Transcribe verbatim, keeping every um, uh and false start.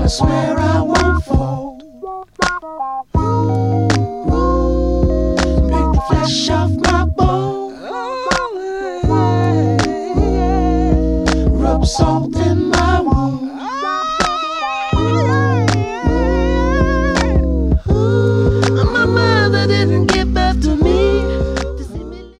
I swear I won't fold. Pick the flesh off my